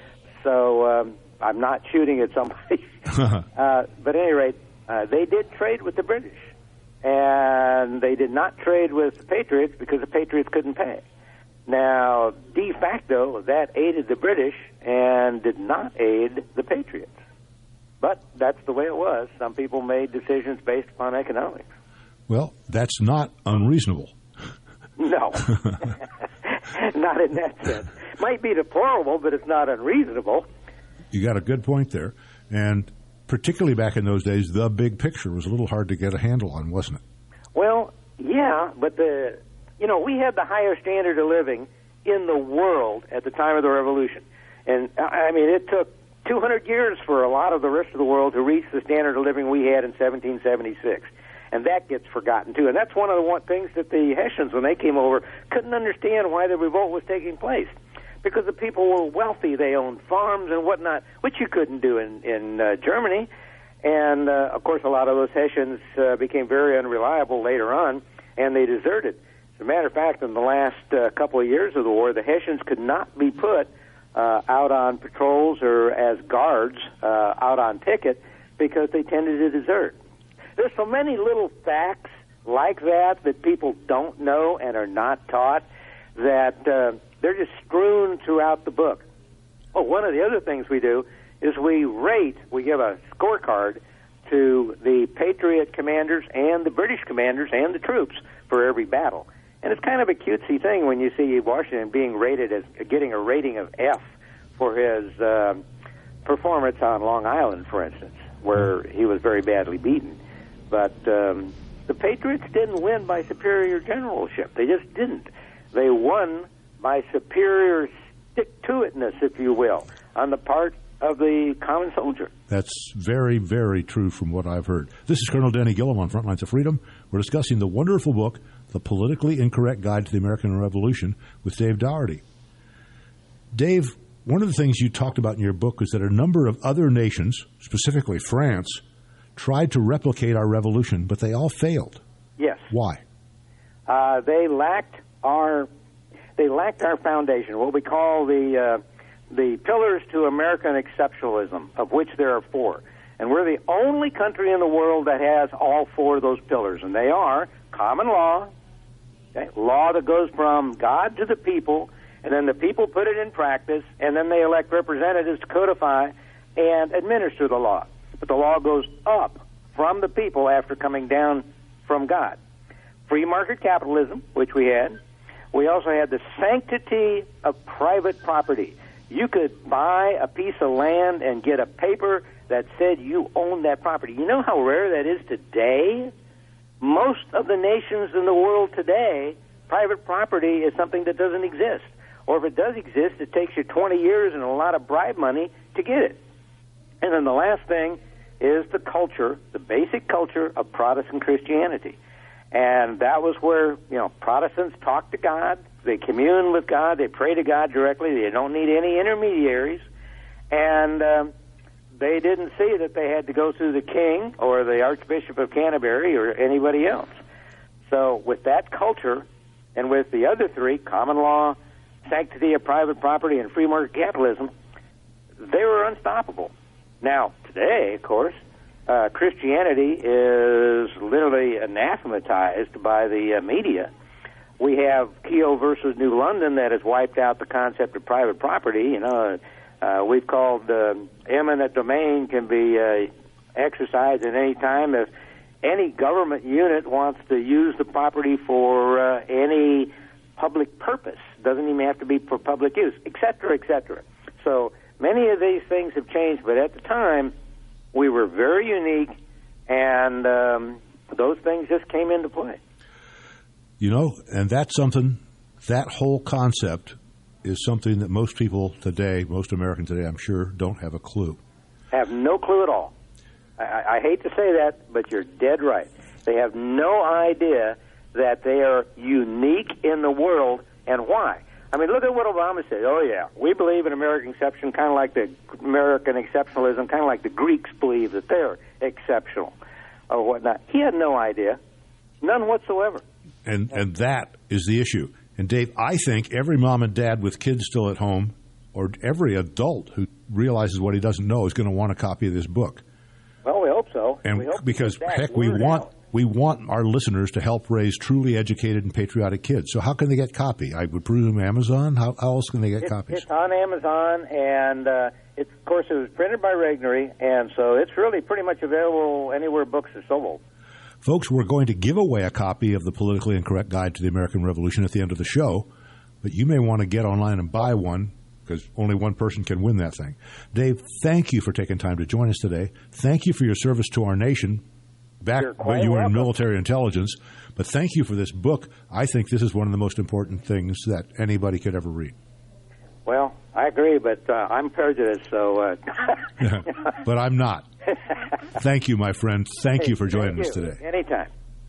so I'm not shooting at somebody. But at any rate, they did trade with the British, and they did not trade with the Patriots because the Patriots couldn't pay. Now, de facto, that aided the British and did not aid the Patriots. But that's the way it was. Some people made decisions based upon economics. Well, that's not unreasonable. No. Not in that sense. Might be deplorable, but it's not unreasonable. You got a good point there. And particularly back in those days, the big picture was a little hard to get a handle on, wasn't it? Well, yeah, but we had the higher standard of living in the world at the time of the Revolution. And, I mean, it took 200 years for a lot of the rest of the world to reach the standard of living we had in 1776. And that gets forgotten, too. And that's one of the things that the Hessians, when they came over, couldn't understand why the revolt was taking place. Because the people were wealthy. They owned farms and whatnot, which you couldn't do in Germany. And, of course, a lot of those Hessians became very unreliable later on, and they deserted. As a matter of fact, in the last couple of years of the war, the Hessians could not be put out on patrols or as guards out on picket because they tended to desert. There's so many little facts like that people don't know and are not taught that they're just strewn throughout the book. Oh, one of the other things we do is we give a scorecard to the Patriot commanders and the British commanders and the troops for every battle. And it's kind of a cutesy thing when you see Washington being rated as getting a rating of F for his performance on Long Island, for instance, where he was very badly beaten. But the Patriots didn't win by superior generalship. They just didn't. They won by superior stick-to-itness, if you will, on the part of the common soldier. That's very, very true from what I've heard. This is Colonel Danny Gillum on Frontlines of Freedom. We're discussing the wonderful book, The Politically Incorrect Guide to the American Revolution, with Dave Dougherty. Dave, one of the things you talked about in your book is that a number of other nations, specifically France, tried to replicate our revolution, but they all failed. Yes. Why? They lacked our foundation, what we call the pillars to American exceptionalism, of which there are 4. And we're the only country in the world that has all four of those pillars, and they are common law, okay, law that goes from God to the people, and then the people put it in practice, and then they elect representatives to codify and administer the law. But the law goes up from the people after coming down from God. Free market capitalism, which we had. We also had the sanctity of private property. You could buy a piece of land and get a paper that said you owned that property. You know how rare that is today? Most of the nations in the world today, private property is something that doesn't exist. Or if it does exist, it takes you 20 years and a lot of bribe money to get it. And then the last thing is the culture, the basic culture of Protestant Christianity. And that was where, Protestants talk to God, they commune with God, they pray to God directly, they don't need any intermediaries, and they didn't see that they had to go through the king or the Archbishop of Canterbury or anybody else. So with that culture, and with the other three, common law, sanctity of private property, and free market capitalism, they were unstoppable. Now, today, of course, Christianity is literally anathematized by the media. We have Keogh versus New London that has wiped out the concept of private property. We've called eminent domain can be exercised at any time if any government unit wants to use the property for any public purpose. Doesn't even have to be for public use, et cetera, et cetera. So many of these things have changed, but at the time, we were very unique, and those things just came into play. And that's something, that whole concept is something that most people today, most Americans today, I'm sure, don't have a clue. Have no clue at all. I hate to say that, but you're dead right. They have no idea that they are unique in the world, and why. I mean, look at what Obama said. Oh, yeah, we believe in American exception, kind of like the American exceptionalism, kind of like the Greeks believe that they're exceptional or whatnot. He had no idea, none whatsoever. And that is the issue. And, Dave, I think every mom and dad with kids still at home, or every adult who realizes what he doesn't know, is going to want a copy of this book. Well, we hope so. And because, heck, we want our listeners to help raise truly educated and patriotic kids. So how can they get copy? I would presume Amazon. How else can they get copies? It's on Amazon, and of course, it was printed by Regnery, and so it's really pretty much available anywhere books are sold. Folks, we're going to give away a copy of the Politically Incorrect Guide to the American Revolution at the end of the show, but you may want to get online and buy one, because only one person can win that thing. Dave, thank you for taking time to join us today. Thank you for your service to our nation. Back when you were in military intelligence, but thank you for this book. I think this is one of the most important things that anybody could ever read. Well, I agree, but I'm prejudiced, so... But I'm not. Thank you, my friend. Thank you for joining us today. Anytime.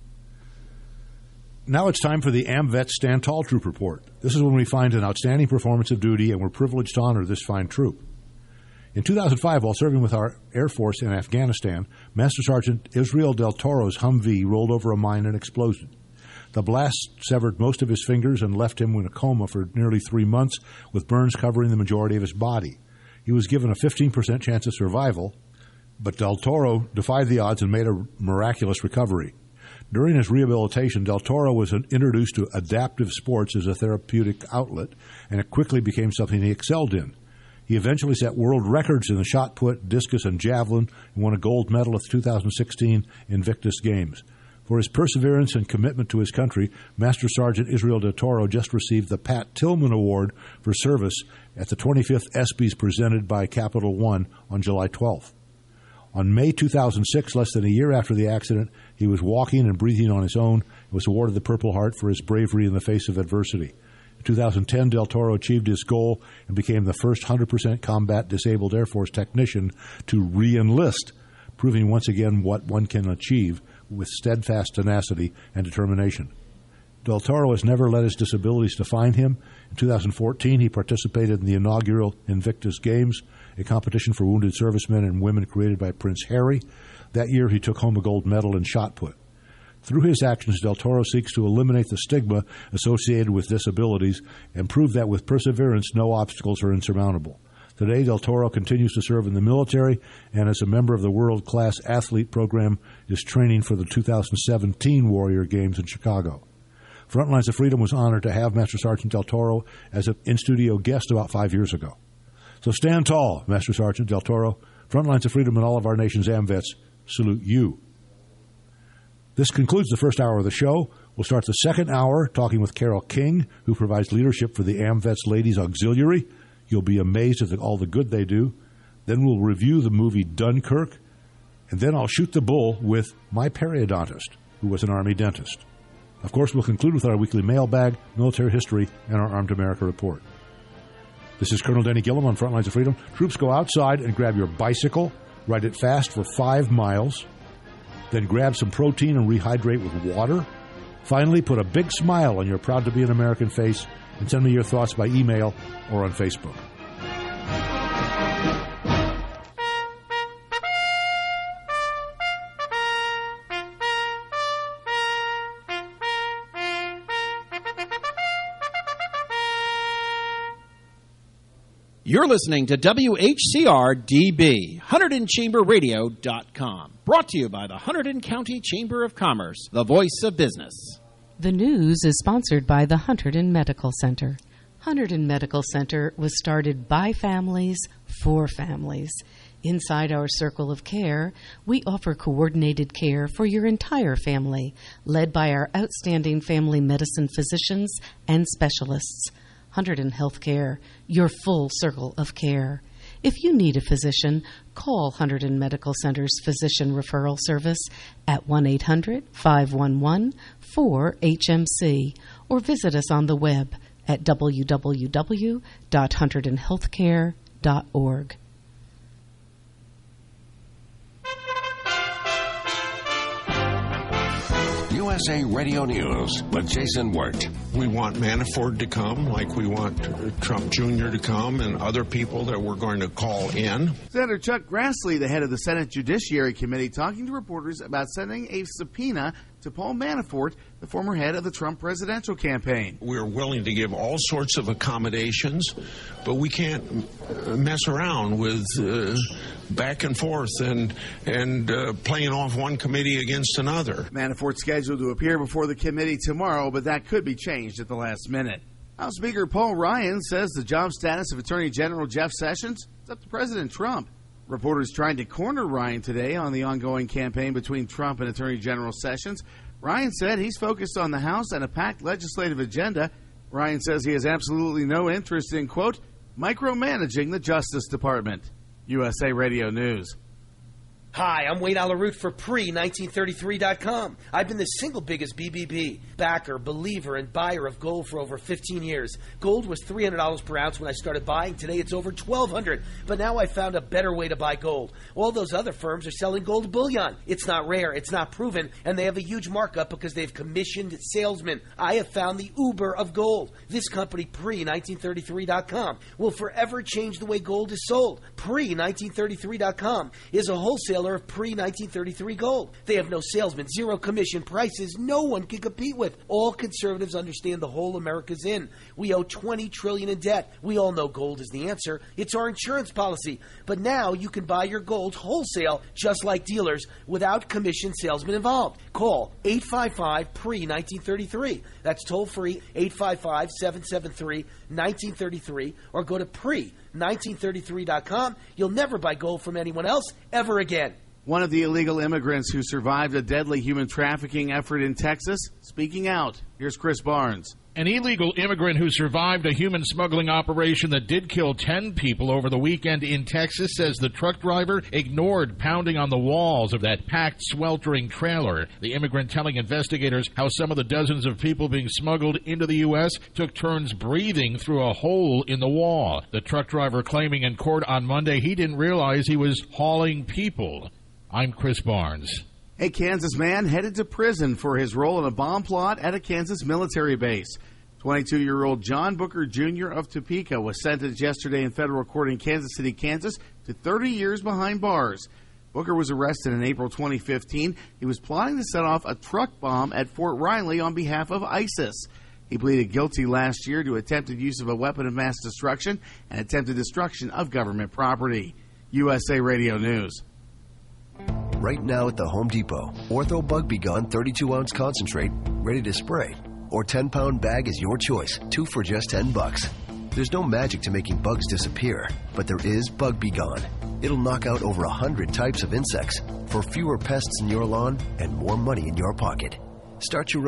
Now it's time for the AMVET Stan Tall Troop Report. This is when we find an outstanding performance of duty, and we're privileged to honor this fine troop. In 2005, while serving with our Air Force in Afghanistan, Master Sergeant Israel Del Toro's Humvee rolled over a mine and exploded. The blast severed most of his fingers and left him in a coma for nearly 3 months, with burns covering the majority of his body. He was given a 15% chance of survival, but Del Toro defied the odds and made a miraculous recovery. During his rehabilitation, Del Toro was introduced to adaptive sports as a therapeutic outlet, and it quickly became something he excelled in. He eventually set world records in the shot put, discus, and javelin, and won a gold medal at the 2016 Invictus Games. For his perseverance and commitment to his country, Master Sergeant Israel Del Toro just received the Pat Tillman Award for service at the 25th ESPYs presented by Capital One on July 12th. On May 2006, less than a year after the accident, he was walking and breathing on his own and was awarded the Purple Heart for his bravery in the face of adversity. In 2010, Del Toro achieved his goal and became the first 100% combat disabled Air Force technician to re-enlist, proving once again what one can achieve with steadfast tenacity and determination. Del Toro has never let his disabilities define him. In 2014, he participated in the inaugural Invictus Games, a competition for wounded servicemen and women created by Prince Harry. That year, he took home a gold medal in shot put. Through his actions, Del Toro seeks to eliminate the stigma associated with disabilities and prove that with perseverance, no obstacles are insurmountable. Today, Del Toro continues to serve in the military and as a member of the world-class athlete program is training for the 2017 Warrior Games in Chicago. Frontlines of Freedom was honored to have Master Sergeant Del Toro as an in-studio guest about 5 years ago. So stand tall, Master Sergeant Del Toro. Frontlines of Freedom and all of our nation's AMVETS salute you. This concludes the first hour of the show. We'll start the second hour talking with Carol King, who provides leadership for the AMVETS Ladies Auxiliary. You'll be amazed at all the good they do. Then we'll review the movie Dunkirk. And then I'll shoot the bull with my periodontist, who was an Army dentist. Of course, we'll conclude with our weekly mailbag, military history, and our Armed America report. This is Colonel Denny Gillum on Frontlines of Freedom. Troops, go outside and grab your bicycle, ride it fast for 5 miles, then grab some protein and rehydrate with water. Finally, put a big smile on your proud-to-be-an-American face and send me your thoughts by email or on Facebook. You're listening to WHCR-DB, HunterdonChamberRadio.com. Brought to you by the Hunterdon County Chamber of Commerce, the voice of business. The news is sponsored by the Hunterdon Medical Center. Hunterdon Medical Center was started by families for families. Inside our circle of care, we offer coordinated care for your entire family, led by our outstanding family medicine physicians and specialists. Hunterdon Healthcare, your full circle of care. If you need a physician, call Hunterdon Medical Center's Physician Referral Service at 1-800-511-4HMC or visit us on the web at www.hunterdonhealthcare.org. USA Radio News with Jason Wirt. We want Manafort to come, like we want Trump Jr. to come, and other people that we're going to call in. Senator Chuck Grassley, the head of the Senate Judiciary Committee, talking to reporters about sending a subpoena to Paul Manafort, the former head of the Trump presidential campaign. We're willing to give all sorts of accommodations, but we can't mess around with back and forth and playing off one committee against another. Manafort's scheduled to appear before the committee tomorrow, but that could be changed at the last minute. House Speaker Paul Ryan says the job status of Attorney General Jeff Sessions is up to President Trump. Reporters tried to corner Ryan today on the ongoing campaign between Trump and Attorney General Sessions. Ryan said he's focused on the House and a packed legislative agenda. Ryan says he has absolutely no interest in, quote, micromanaging the Justice Department. USA Radio News. Hi, I'm Wayne Alaroot for Pre-1933.com. I've been the single biggest BBB backer, believer, and buyer of gold for over 15 years. Gold was $300 per ounce when I started buying. Today it's over $1,200. But now I found a better way to buy gold. All those other firms are selling gold bullion. It's not rare, it's not proven, and they have a huge markup because they've commissioned salesmen. I have found the Uber of gold. This company, Pre-1933.com, will forever change the way gold is sold. Pre-1933.com is a wholesaler of pre-1933 gold. They have no salesmen, zero commission, prices no one can compete with. All conservatives understand the whole America's in. We owe $20 trillion in debt. We all know gold is the answer. It's our insurance policy. But now you can buy your gold wholesale, just like dealers, without commission salesmen involved. Call 855-PRE-1933. That's toll free, 855-773-1933, or go to pre1933.com. You'll never buy gold from anyone else ever again. One of the illegal immigrants who survived a deadly human trafficking effort in Texas, speaking out. Here's Chris Barnes. An illegal immigrant who survived a human smuggling operation that did kill 10 people over the weekend in Texas says the truck driver ignored pounding on the walls of that packed, sweltering trailer. The immigrant telling investigators how some of the dozens of people being smuggled into the U.S. took turns breathing through a hole in the wall. The truck driver claiming in court on Monday he didn't realize he was hauling people. I'm Chris Barnes. A Kansas man headed to prison for his role in a bomb plot at a Kansas military base. 22-year-old John Booker Jr. of Topeka was sentenced yesterday in federal court in Kansas City, Kansas, to 30 years behind bars. Booker was arrested in April 2015. He was plotting to set off a truck bomb at Fort Riley on behalf of ISIS. He pleaded guilty last year to attempted use of a weapon of mass destruction and attempted destruction of government property. USA Radio News. Right now at the Home Depot, Ortho Bug Be Gone 32-ounce concentrate, ready to spray, or 10-pound bag is your choice, 2 for just $10. There's no magic to making bugs disappear, but there is Bug Be Gone. It'll knock out over 100 types of insects for fewer pests in your lawn and more money in your pocket. Start your